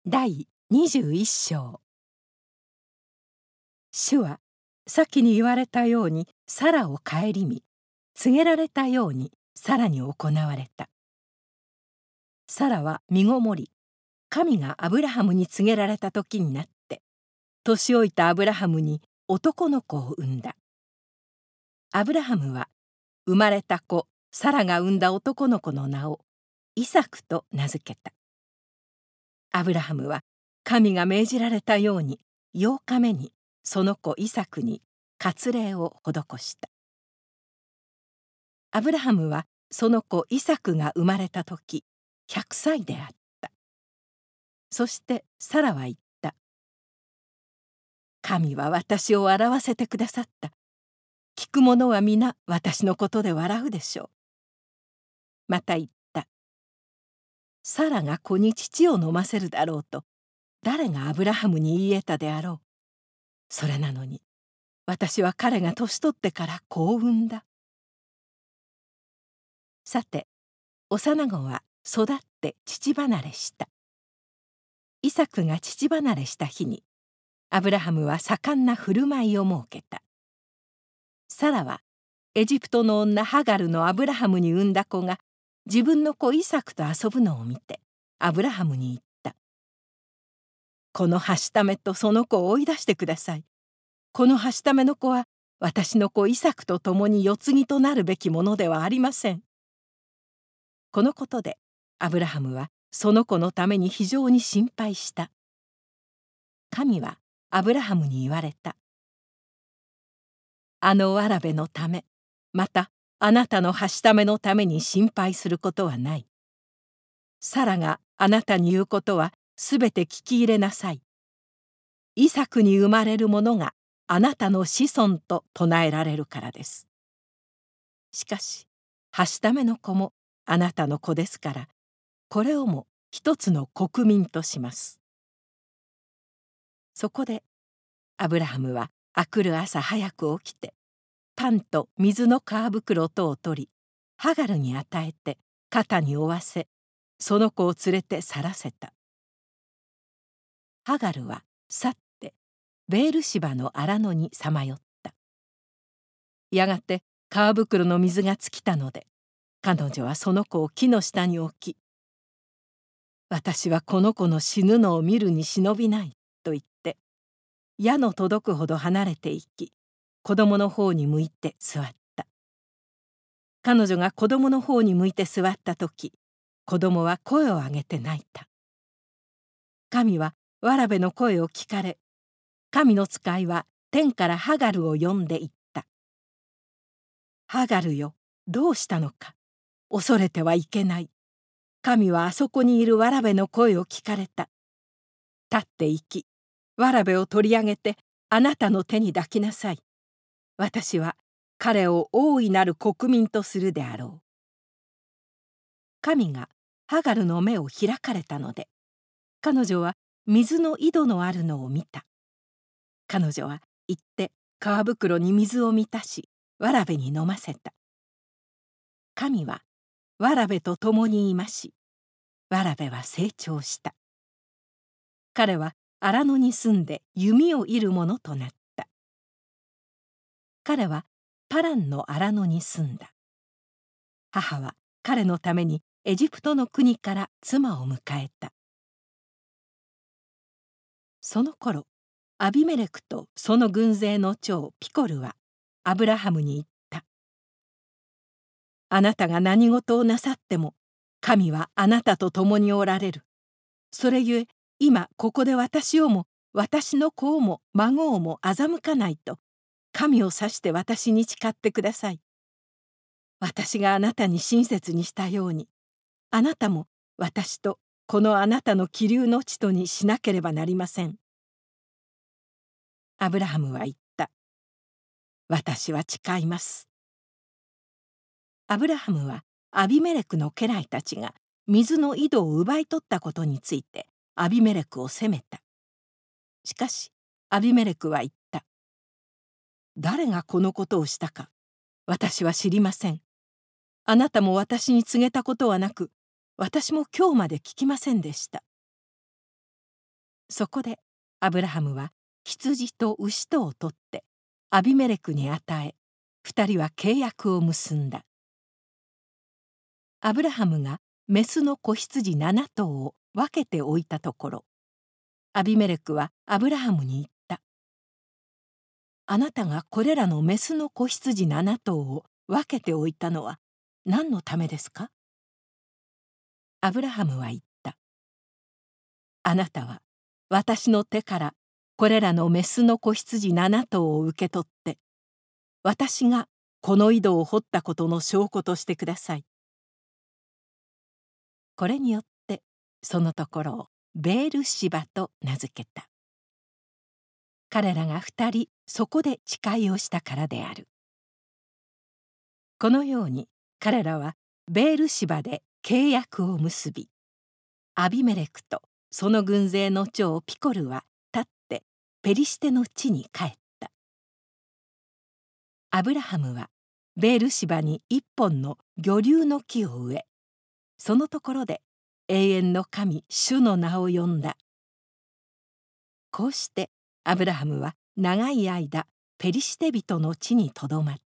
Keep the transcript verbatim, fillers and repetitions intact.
第にじゅういっ章。主は先に言われたようにサラを顧み、告げられたようにサラに行われた。サラは身ごもり、神がアブラハムに告げられた時になって、年老いたアブラハムに男の子を産んだ。アブラハムは生まれた子サラが産んだ男の子の名をイサクと名付けた。アブラハムは神が命じられたようにようかめにその子イサクに割礼を施した。アブラハムはその子イサクが生まれた時ひゃくさいであった。そしてサラは言った。神は私を笑わせてくださった。聞く者は皆私のことで笑うでしょう。また言った。サラが子に乳を飲ませるだろうと誰がアブラハムに言い得たであろう。それなのに私は彼が年取ってから子を産んだ。さて幼子は育って乳離れした。イサクが乳離れした日にアブラハムは盛んな振る舞いを設けた。サラはエジプトの女ハガルのアブラハムに産んだ子が自分の子イサクと遊ぶのを見てアブラハムに言った。このはしためとその子を追い出してください。このはしための子は私の子イサクと共に世継ぎとなるべきものではありません。このことでアブラハムはその子のために非常に心配した。神はアブラハムに言われた。あのわらべのため、またあなたのはしためのために心配することはない。サラがあなたに言うことはすべて聞き入れなさい。イサクに生まれるものがあなたの子孫と唱えられるからです。しかしはしための子もあなたの子ですから、これをも一つの国民とします。そこでアブラハムはあくる朝早く起きてパンと水の皮袋とを取りハガルに与えて肩に負わせその子を連れて去らせた。ハガルは去ってベールシバの荒野にさまよった。やがて皮袋の水が尽きたので彼女はその子を木の下に置き、私はこの子の死ぬのを見るに忍びないと言って矢の届くほど離れていき子供の方に向いて座った。彼女が子供の方に向いて座った時、子供は声を上げて泣いた。神はわらべの声を聞かれ、神の使いは天からハガルを呼んで言った。ハガルよ、どうしたのか。恐れてはいけない。神はあそこにいるわらべの声を聞かれた。立って行き、わらべを取り上げてあなたの手に抱きなさい。私は彼を大いなる国民とするであろう。神がハガルの目を開かれたので、彼女は水の井戸のあるのを見た。彼女は行って皮袋に水を満たし、わらべに飲ませた。神はわらべと共にいまし、わらべは成長した。彼は荒野に住んで弓を射る者となった。彼はパランの荒野に住んだ。母は彼のためにエジプトの国から妻を迎えた。その頃、アビメレクとその軍勢の長ピコルはアブラハムに言った。あなたが何事をなさっても、神はあなたと共におられる。それゆえ、今ここで私をも私の子をも孫をも欺かないと、神を指して私に誓ってください。私があなたに親切にしたように、あなたも私とこのあなたの気流の地とにしなければなりません。アブラハムは言った。私は誓います。アブラハムはアビメレクの家来たちが水の井戸を奪い取ったことについてアビメレクを責めた。しかしアビメレクは言った。誰がこのことをしたか私は知りません。あなたも私に告げたことはなく、私も今日まで聞きませんでした。 そこでアブラハムは羊と牛とを取ってアビメレクに与え、二人は契約を結んだ。アブラハムがメスの子羊七頭を分けておいたところ、アビメレクはアブラハムに言った。あなたがこれらのメスの子羊七頭を分けておいたのは何のためですか？アブラハムは言った。あなたは私の手からこれらのメスの子羊七頭を受け取って、私がこの井戸を掘ったことの証拠としてください。これによってそのところをベールシバと名付けた。彼らが二人そこで誓いをしたからである。このように彼らはベールシバで契約を結び、アビメレクとその軍勢の長ピコルは立ってペリシテの地に帰った。アブラハムはベールシバに一本の魚竜の木を植え、そのところで永遠の神主の名を呼んだ。こうしてアブラハムは長い間ペリシテ人の地にとどまった。